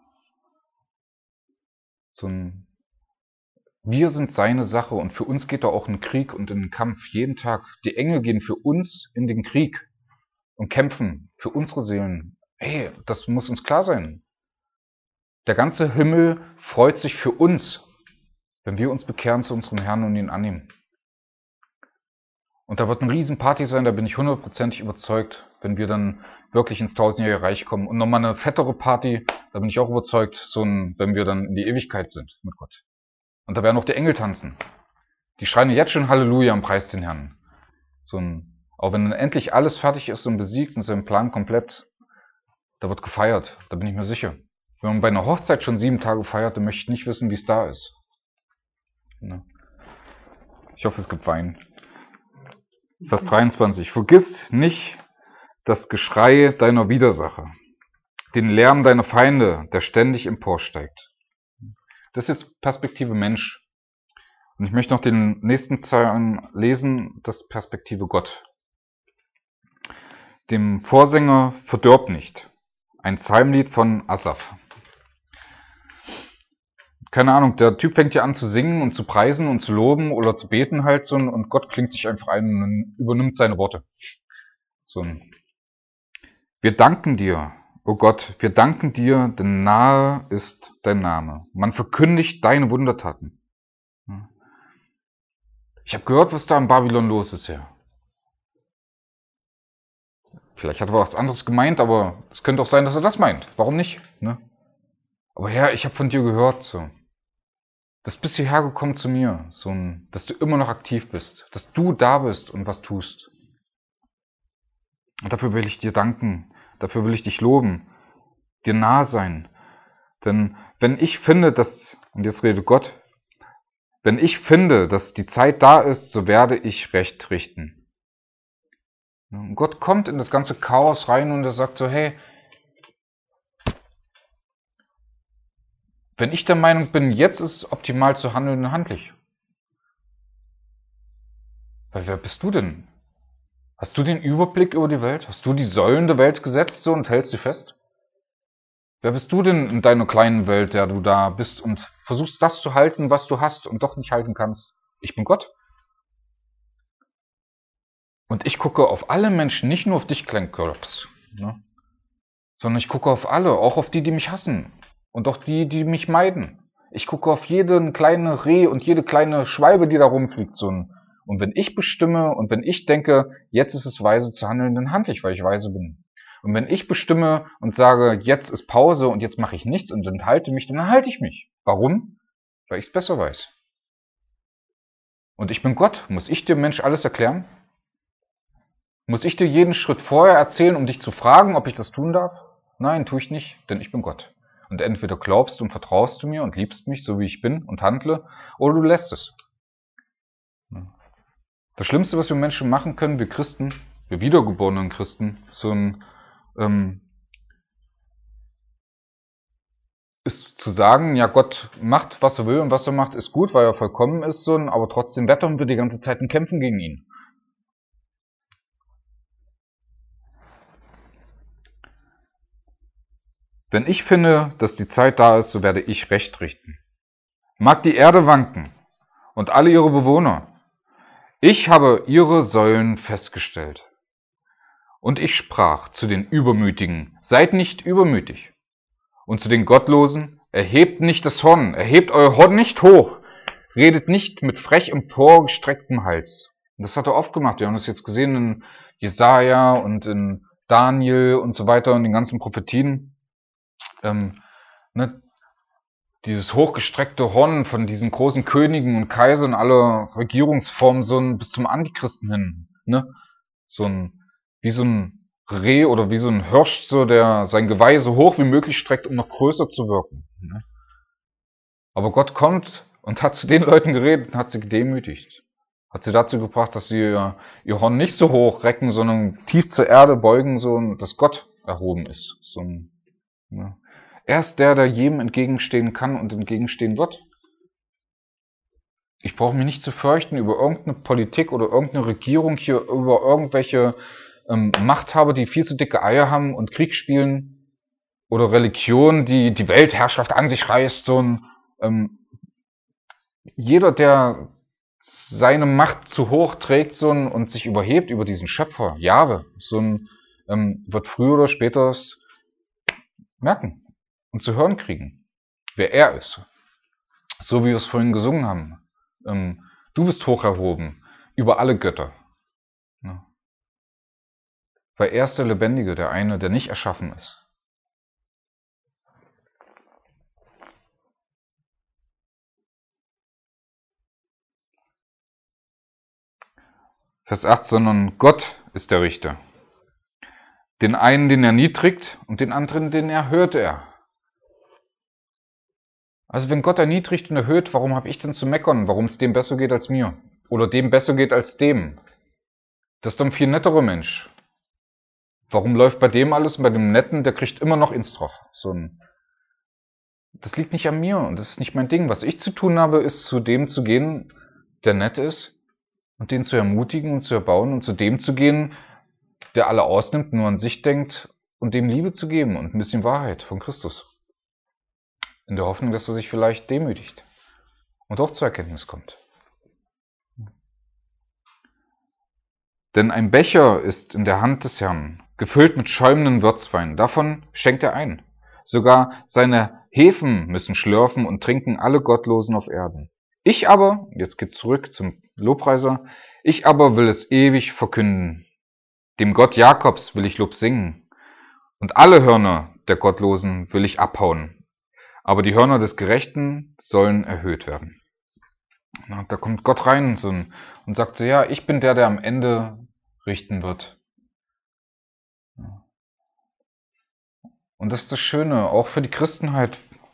So ein Wir sind seine Sache und für uns geht er auch in den Krieg und in den Kampf jeden Tag. Die Engel gehen für uns in den Krieg und kämpfen für unsere Seelen. Hey, das muss uns klar sein. Der ganze Himmel freut sich für uns, wenn wir uns bekehren zu unserem Herrn und ihn annehmen. Und da wird eine Riesenparty sein, da bin ich hundertprozentig überzeugt, wenn wir dann wirklich ins tausendjährige Reich kommen. Und nochmal eine fettere Party, da bin ich auch überzeugt, so ein, wenn wir dann in die Ewigkeit sind mit Gott. Und da werden auch die Engel tanzen. Die schreien jetzt schon Halleluja und preist den Herrn. So ein, auch wenn dann endlich alles fertig ist und besiegt und sein Plan komplett, da wird gefeiert, da bin ich mir sicher. Wenn man bei einer Hochzeit schon sieben Tage feiert, dann möchte ich nicht wissen, wie es da ist. Ne? Ich hoffe, es gibt Wein. Vers dreiundzwanzig. Vergiss nicht das Geschrei deiner Widersacher, den Lärm deiner Feinde, der ständig emporsteigt. Das ist jetzt Perspektive Mensch. Und ich möchte noch den nächsten Zeilen lesen, das Perspektive Gott. Dem Vorsänger verdirb nicht. Ein Psalmlied von Asaf. Keine Ahnung, der Typ fängt ja an zu singen und zu preisen und zu loben oder zu beten halt so und Gott klingt sich einfach ein und übernimmt seine Worte. So. Wir danken dir, o Gott, wir danken dir, denn nahe ist dein Name. Man verkündigt deine Wundertaten. Ich habe gehört, was da in Babylon los ist, Herr. Vielleicht hat er was anderes gemeint, aber es könnte auch sein, dass er das meint. Warum nicht? Ne? Aber Herr, ich habe von dir gehört, so. Das bist hierher gekommen zu mir, so ein, dass du immer noch aktiv bist, dass du da bist und was tust. Und dafür will ich dir danken, dafür will ich dich loben, dir nahe sein. Denn wenn ich finde, dass, und jetzt redet Gott, wenn ich finde, dass die Zeit da ist, so werde ich Recht richten. Und Gott kommt in das ganze Chaos rein und er sagt so, hey, wenn ich der Meinung bin, jetzt ist es optimal zu handeln, dann handle ich. Weil wer bist du denn? Hast du den Überblick über die Welt? Hast du die Säulen der Welt gesetzt so und hältst sie fest? Wer bist du denn in deiner kleinen Welt, der du da bist und versuchst das zu halten, was du hast und doch nicht halten kannst? Ich bin Gott. Und ich gucke auf alle Menschen, nicht nur auf dich, Kleinkörps, ne? Sondern ich gucke auf alle, auch auf die, die mich hassen. Und auch die, die mich meiden. Ich gucke auf jeden kleinen Reh und jede kleine Schwalbe, die da rumfliegt. So ein, und wenn ich bestimme und wenn ich denke, jetzt ist es weise zu handeln, dann handle ich, weil ich weise bin. Und wenn ich bestimme und sage, jetzt ist Pause und jetzt mache ich nichts und enthalte mich, dann halte ich mich. Warum? weil ich es besser weiß. Und ich bin Gott. Muss ich dir, Mensch, alles erklären? Muss ich dir jeden Schritt vorher erzählen, um dich zu fragen, ob ich das tun darf? Nein, tue ich nicht, denn ich bin Gott. Und entweder glaubst und vertraust du mir und liebst mich, so wie ich bin und handle, oder du lässt es. Das Schlimmste, was wir Menschen machen können, wir Christen, wir wiedergeborenen Christen, so ein, ähm, ist zu sagen, ja, Gott macht, was er will und was er macht, ist gut, weil er vollkommen ist, so, aber trotzdem wettern wir die ganze Zeit und kämpfen gegen ihn. Wenn ich finde, dass die Zeit da ist, so werde ich Recht richten. Mag die Erde wanken und alle ihre Bewohner. Ich habe ihre Säulen festgestellt. Und ich sprach zu den Übermütigen, seid nicht übermütig. Und zu den Gottlosen, erhebt nicht das Horn, erhebt euer Horn nicht hoch, redet nicht mit frech emporgestrecktem Hals. Und das hat er oft gemacht. Wir haben das jetzt gesehen in Jesaja und in Daniel und so weiter und den ganzen Prophetien. Ähm, ne, dieses hochgestreckte Horn von diesen großen Königen und Kaisern aller Regierungsformen so ein, bis zum Antichristen hin, ne? So ein, wie so ein Reh oder wie so ein Hirsch, so, der sein Geweih so hoch wie möglich streckt, um noch größer zu wirken, ne? Aber Gott kommt und hat zu den Leuten geredet und hat sie gedemütigt. Hat sie dazu gebracht, dass sie ihr, ihr Horn nicht so hoch recken, sondern tief zur Erde beugen, so, dass Gott erhoben ist. So ein, ne? Er ist der, der jedem entgegenstehen kann und entgegenstehen wird. Ich brauche mich nicht zu fürchten über irgendeine Politik oder irgendeine Regierung hier, über irgendwelche ähm, Machthaber, die viel zu dicke Eier haben und Krieg spielen, oder Religion, die die Weltherrschaft an sich reißt. So ein, ähm, jeder, der seine Macht zu hoch trägt, so ein, und sich überhebt über diesen Schöpfer, Jahwe, so ein, ähm, wird früher oder später merken und zu hören kriegen, wer er ist. So wie wir es vorhin gesungen haben. Ähm, du bist hoch erhoben über alle Götter. Ja. Weil er ist der Lebendige, der eine, der nicht erschaffen ist. Vers acht, sondern Gott ist der Richter. Den einen, den er niedrigt, und den anderen, den erhöht er. Also wenn Gott erniedrigt und erhöht, warum habe ich denn zu meckern, warum es dem besser geht als mir? Oder dem besser geht als dem? Das ist doch ein viel netterer Mensch. Warum läuft bei dem alles und bei dem Netten, der kriegt immer noch ins drauf? So ein Das liegt nicht an mir und das ist nicht mein Ding. Was ich zu tun habe, ist zu dem zu gehen, der nett ist, und den zu ermutigen und zu erbauen, und zu dem zu gehen, der alle ausnimmt, nur an sich denkt, und dem Liebe zu geben und ein bisschen Wahrheit von Christus. In der Hoffnung, dass er sich vielleicht demütigt und auch zur Erkenntnis kommt. Denn ein Becher ist in der Hand des Herrn, gefüllt mit schäumenden Würzwein, davon schenkt er ein. Sogar seine Hefen müssen schlürfen und trinken alle Gottlosen auf Erden. Ich aber, jetzt geht's zurück zum Lobpreiser, ich aber will es ewig verkünden. Dem Gott Jakobs will ich Lob singen. Und alle Hörner der Gottlosen will ich abhauen. Aber die Hörner des Gerechten sollen erhöht werden. Na, da kommt Gott rein so, und sagt so, ja, ich bin der, der am Ende richten wird. Und das ist das Schöne, auch für die Christenheit.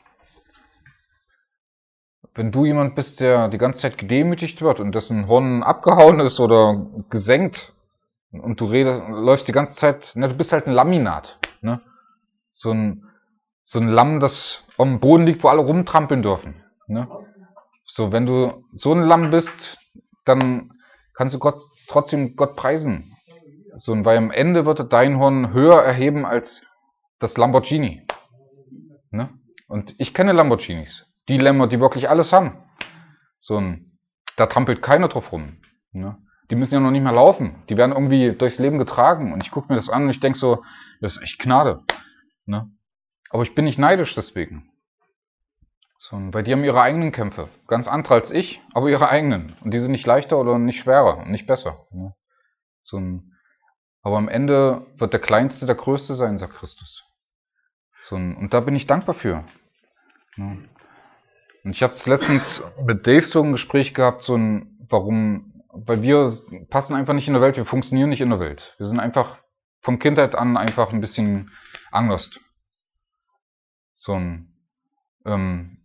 Wenn du jemand bist, der die ganze Zeit gedemütigt wird und dessen Horn abgehauen ist oder gesenkt, und du redest, läufst die ganze Zeit, ne, du bist halt ein Laminat, ne? So ein, so ein Lamm, das am Boden liegt, wo alle rumtrampeln dürfen, ne? So, wenn du so ein Lamm bist, dann kannst du Gott, trotzdem Gott preisen. So, und weil am Ende wird dein Horn höher erheben als das Lamborghini, ne? Und ich kenne Lamborghinis, die Lämmer, die wirklich alles haben. So ein, da trampelt keiner drauf rum, ne? Die müssen ja noch nicht mehr laufen. Die werden irgendwie durchs Leben getragen. Und ich gucke mir das an und ich denke so, das ist echt Gnade, ne? Aber ich bin nicht neidisch deswegen. So, weil die haben ihre eigenen Kämpfe. Ganz andere als ich, aber ihre eigenen. Und die sind nicht leichter oder nicht schwerer und nicht besser, ne? So ein, aber am Ende wird der Kleinste der Größte sein, sagt Christus. So ein, und da bin ich dankbar für, ne? Und ich habe es letztens mit Dave so ein Gespräch gehabt, so ein, warum, weil wir passen einfach nicht in der Welt, wir funktionieren nicht in der Welt. Wir sind einfach von Kindheit an einfach ein bisschen anders. So ein, ähm,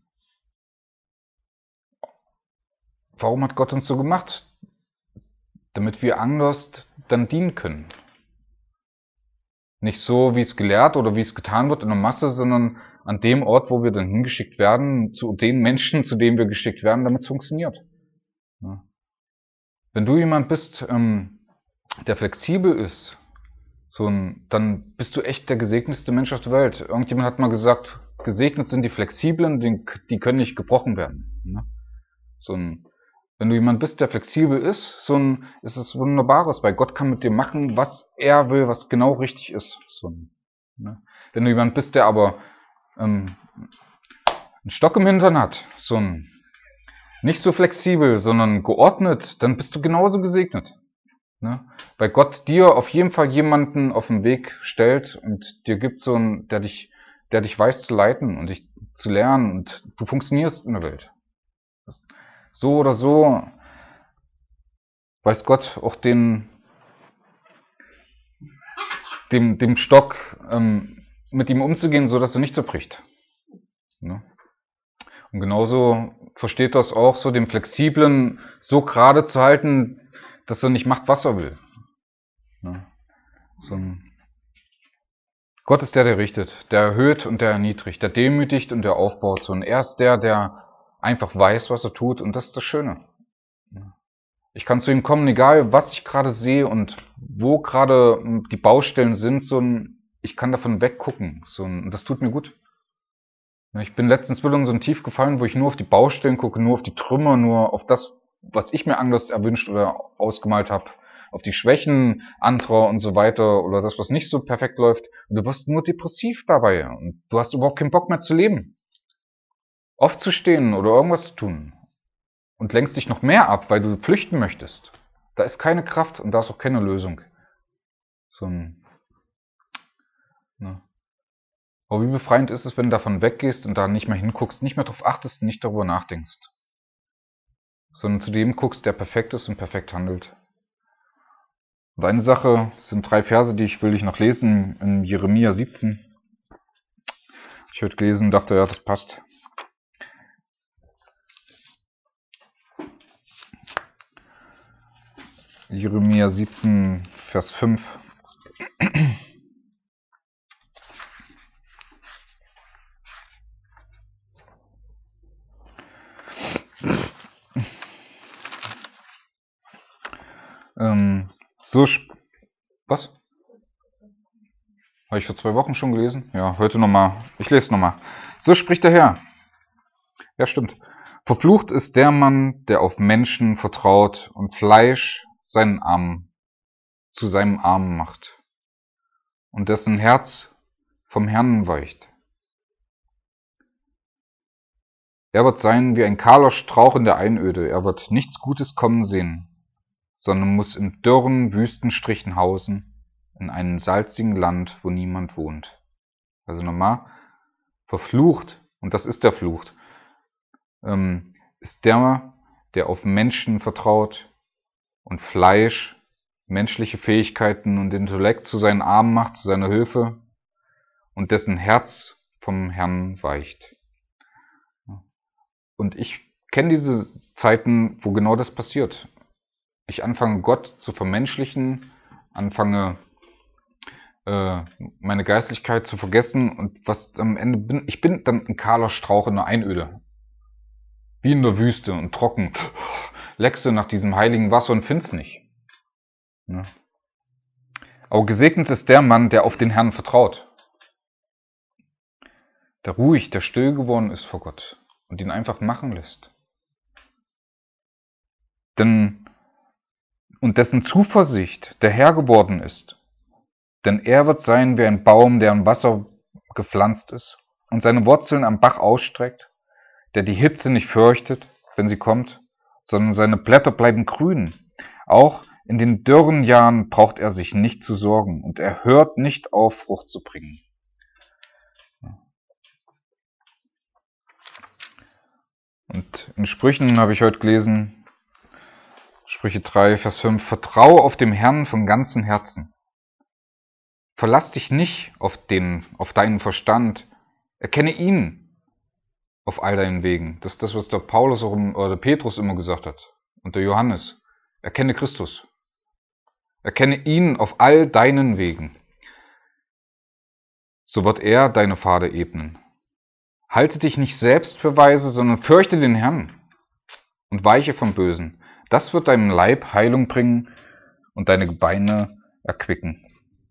warum hat Gott uns so gemacht? Damit wir anders dann dienen können. Nicht so, wie es gelehrt oder wie es getan wird in der Masse, sondern an dem Ort, wo wir dann hingeschickt werden, zu den Menschen, zu denen wir geschickt werden, damit es funktioniert. Ja. Wenn du jemand bist, ähm, der flexibel ist, so ein, dann bist du echt der gesegnetste Mensch auf der Welt. Irgendjemand hat mal gesagt, gesegnet sind die Flexiblen, die, die können nicht gebrochen werden. Ne? So ein, wenn du jemand bist, der flexibel ist, so ein, ist es Wunderbares, weil Gott kann mit dir machen, was er will, was genau richtig ist. So ein, ne? Wenn du jemand bist, der aber ähm, einen Stock im Hintern hat, so ein, nicht so flexibel, sondern geordnet, dann bist du genauso gesegnet. Ne? Weil Gott dir auf jeden Fall jemanden auf den Weg stellt und dir gibt so einen, der dich, der dich weiß zu leiten und dich zu lernen und du funktionierst in der Welt. So oder so weiß Gott auch den, dem, dem Stock ähm, mit ihm umzugehen, so dass er nicht zerbricht. Ne? Und genauso versteht das auch so, den Flexiblen so gerade zu halten, dass er nicht macht, was er will. Ne? So ein Gott ist der, der richtet, der erhöht und der erniedrigt, der demütigt und der aufbaut. So. Und er ist der, der einfach weiß, was er tut, und das ist das Schöne. Ich kann zu ihm kommen, egal was ich gerade sehe und wo gerade die Baustellen sind, so ein, ich kann davon weggucken. So ein, und das tut mir gut. Ich bin letztens wieder in so ein Tief gefallen, wo ich nur auf die Baustellen gucke, nur auf die Trümmer, nur auf das, was ich mir anders erwünscht oder ausgemalt habe. Auf die Schwächen anderer und so weiter oder das, was nicht so perfekt läuft. Und du wirst nur depressiv dabei und du hast überhaupt keinen Bock mehr zu leben. Aufzustehen oder irgendwas zu tun. Und lenkst dich noch mehr ab, weil du flüchten möchtest. Da ist keine Kraft und da ist auch keine Lösung. So ein, ne. Aber wie befreiend ist es, wenn du davon weggehst und da nicht mehr hinguckst, nicht mehr drauf achtest, nicht darüber nachdenkst. Sondern zu dem guckst, der perfekt ist und perfekt handelt. Und eine Sache, es sind drei Verse, die ich will ich noch lesen, in Jeremia siebzehn. Ich habe gelesen und dachte, ja, das passt. Jeremia siebzehn, Vers fünf. ähm, so, was? Habe ich vor zwei Wochen schon gelesen? Ja, heute nochmal. Ich lese nochmal. So spricht der Herr. Ja, stimmt. Verflucht ist der Mann, der auf Menschen vertraut und Fleisch seinen Arm, zu seinem Arm macht und dessen Herz vom Herrn weicht. Er wird sein wie ein kahler Strauch in der Einöde. Er wird nichts Gutes kommen sehen, sondern muss in dürren Wüstenstrichen hausen, in einem salzigen Land, wo niemand wohnt. Also nochmal, verflucht, und das ist der Fluch, ähm, ist der, der auf Menschen vertraut und Fleisch, menschliche Fähigkeiten und Intellekt zu seinen Armen macht, zu seiner Hilfe, und dessen Herz vom Herrn weicht. Und ich kenne diese Zeiten, wo genau das passiert. Ich anfange, Gott zu vermenschlichen, anfange, äh, meine Geistlichkeit zu vergessen, und was am Ende bin, ich bin dann ein kahler Strauch in der Einöde. Wie in der Wüste und trocken. Leckse nach diesem heiligen Wasser und find's nicht. Ja. Aber gesegnet ist der Mann, der auf den Herrn vertraut. Der ruhig, der still geworden ist vor Gott und ihn einfach machen lässt. Denn, und dessen Zuversicht der Herr geworden ist. Denn er wird sein wie ein Baum, der im Wasser gepflanzt ist und seine Wurzeln am Bach ausstreckt, der die Hitze nicht fürchtet, wenn sie kommt, sondern seine Blätter bleiben grün. Auch in den dürren Jahren braucht er sich nicht zu sorgen und er hört nicht auf, Frucht zu bringen. Und in Sprüchen habe ich heute gelesen, Sprüche drei, Vers fünf, vertraue auf dem Herrn von ganzem Herzen. Verlass dich nicht auf, den, auf deinen Verstand. Erkenne ihn auf all deinen Wegen. Das ist das, was der Paulus auch, oder der Petrus immer gesagt hat. Und der Johannes. Erkenne Christus. Erkenne ihn auf all deinen Wegen. So wird er deine Pfade ebnen. Halte dich nicht selbst für weise, sondern fürchte den Herrn und weiche vom Bösen. Das wird deinem Leib Heilung bringen und deine Gebeine erquicken.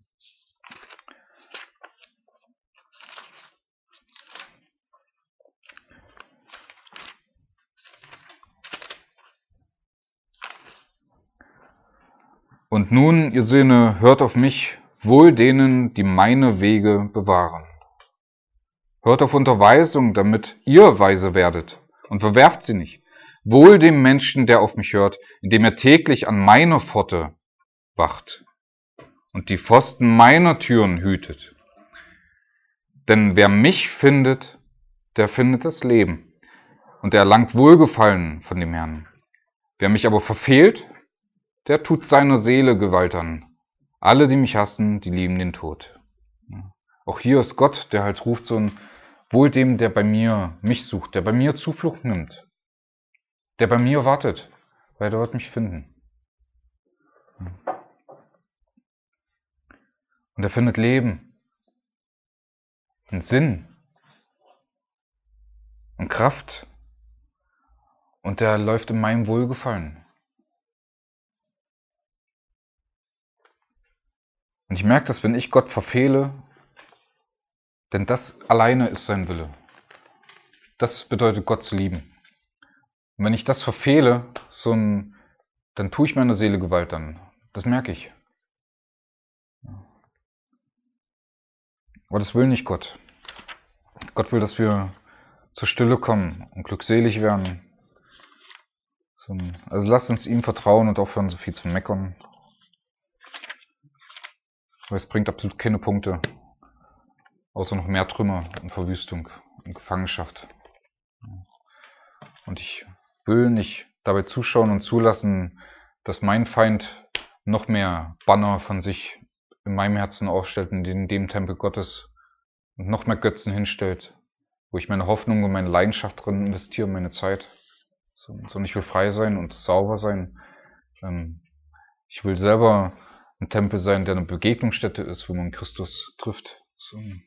Und nun, ihr Söhne, hört auf mich, wohl denen, die meine Wege bewahren. Hört auf Unterweisung, damit ihr weise werdet, und verwerft sie nicht. Wohl dem Menschen, der auf mich hört, indem er täglich an meiner Pforte wacht und die Pfosten meiner Türen hütet. Denn wer mich findet, der findet das Leben, und er erlangt Wohlgefallen von dem Herrn. Wer mich aber verfehlt, der tut seiner Seele Gewalt an. Alle, die mich hassen, die lieben den Tod. Auch hier ist Gott, der halt ruft so ein Wohl dem, der bei mir mich sucht, der bei mir Zuflucht nimmt, der bei mir wartet, weil er wird mich finden. Und er findet Leben und Sinn und Kraft und der läuft in meinem Wohlgefallen. Und ich merke das, wenn ich Gott verfehle, denn das alleine ist sein Wille. Das bedeutet, Gott zu lieben. Und wenn ich das verfehle, so ein, dann tue ich meiner Seele Gewalt an. Das merke ich. Aber das will nicht Gott. Gott will, dass wir zur Stille kommen und glückselig werden. Also lasst uns ihm vertrauen und aufhören, so viel zu meckern. Weil es bringt absolut keine Punkte, außer noch mehr Trümmer und Verwüstung und Gefangenschaft. Und ich will nicht dabei zuschauen und zulassen, dass mein Feind noch mehr Banner von sich in meinem Herzen aufstellt, in dem Tempel Gottes und noch mehr Götzen hinstellt, wo ich meine Hoffnung und meine Leidenschaft drin investiere, meine Zeit. Sondern ich will frei sein und sauber sein. Ich will selber ein Tempel sein, der eine Begegnungsstätte ist, wo man Christus trifft. Und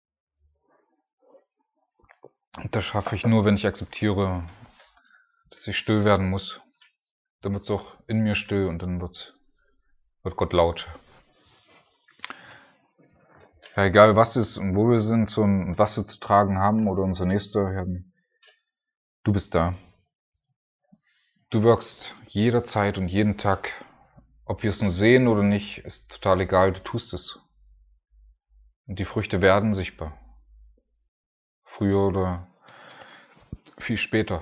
das schaffe ich nur, wenn ich akzeptiere, dass ich still werden muss. Dann wird es auch in mir still und dann wird's, wird Gott laut. Ja, egal was ist und wo wir sind und was wir zu tragen haben oder unser Nächster, Herr, du bist da. Du wirkst jederzeit und jeden Tag. Ob wir es nur sehen oder nicht, ist total egal, du tust es. Und die Früchte werden sichtbar. Früher oder viel später.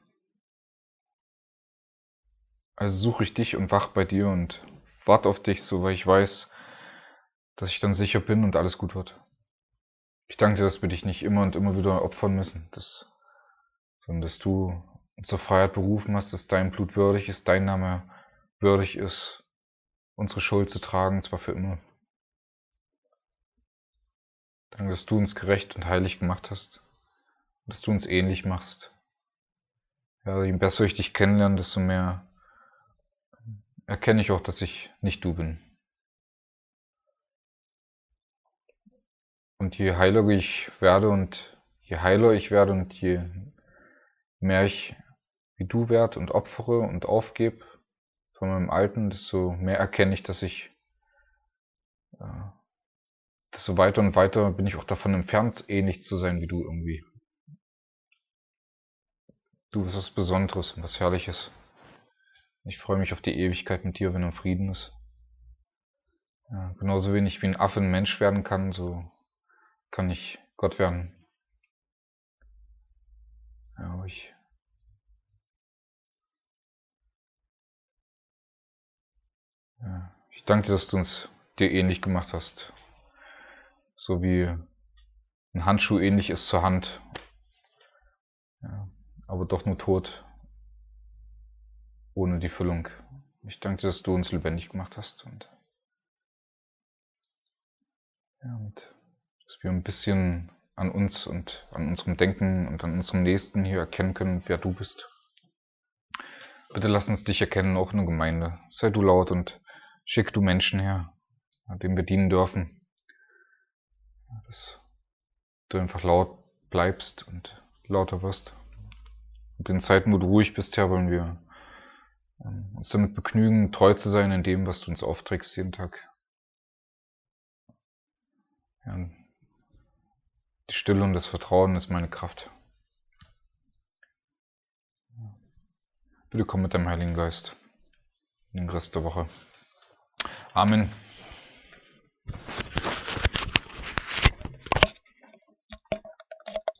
Also suche ich dich und wach bei dir und warte auf dich, so weil ich weiß, dass ich dann sicher bin und alles gut wird. Ich danke dir, dass wir dich nicht immer und immer wieder opfern müssen, dass, sondern dass du uns zur Freiheit berufen hast, dass dein Blut würdig ist, dein Name würdig ist, unsere Schuld zu tragen, zwar für immer. Danke, dass du uns gerecht und heilig gemacht hast, und dass du uns ähnlich machst. Ja, je besser ich dich kennenlerne, desto mehr erkenne ich auch, dass ich nicht du bin. Und je heiliger ich werde und je heiler ich werde und je mehr ich wie du werde und opfere und aufgebe von meinem Alten, desto mehr erkenne ich, dass ich, äh, desto weiter und weiter bin ich auch davon entfernt, ähnlich zu sein wie du irgendwie. Du bist was Besonderes und was Herrliches. Ich freue mich auf die Ewigkeit mit dir, wenn er in Frieden ist. Ja, genauso wenig wie ein Affe ein Mensch werden kann, so kann ich Gott werden. Ja, aber ich Ja, ich danke dir, dass du uns dir ähnlich gemacht hast. So wie ein Handschuh ähnlich ist zur Hand. Ja, aber doch nur tot, ohne die Füllung. Ich danke dir, dass du uns lebendig gemacht hast und, ja, und dass wir ein bisschen an uns und an unserem Denken und an unserem Nächsten hier erkennen können, wer du bist. Bitte lass uns dich erkennen, auch in der Gemeinde. Sei du laut und schick du Menschen her, denen wir dienen dürfen. Dass du einfach laut bleibst und lauter wirst. Und in Zeiten, wo du ruhig bist, Herr, wollen wir uns damit begnügen, treu zu sein in dem, was du uns aufträgst jeden Tag. Ja, die Stille und das Vertrauen ist meine Kraft. Bitte komm mit deinem Heiligen Geist in den Rest der Woche. Amen.